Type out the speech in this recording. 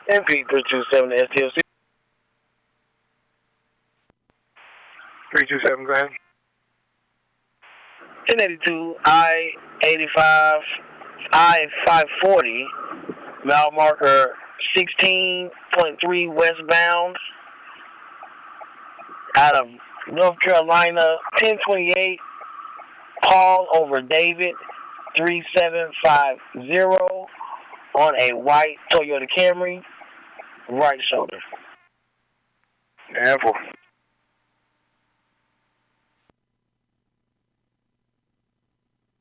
MP327 STLC. 327, go ahead. 1082 I-85 I-540 mile marker 16.3 westbound out of North Carolina. 1028 Paul over David 3750 on a white Toyota Camry, right shoulder. Ample.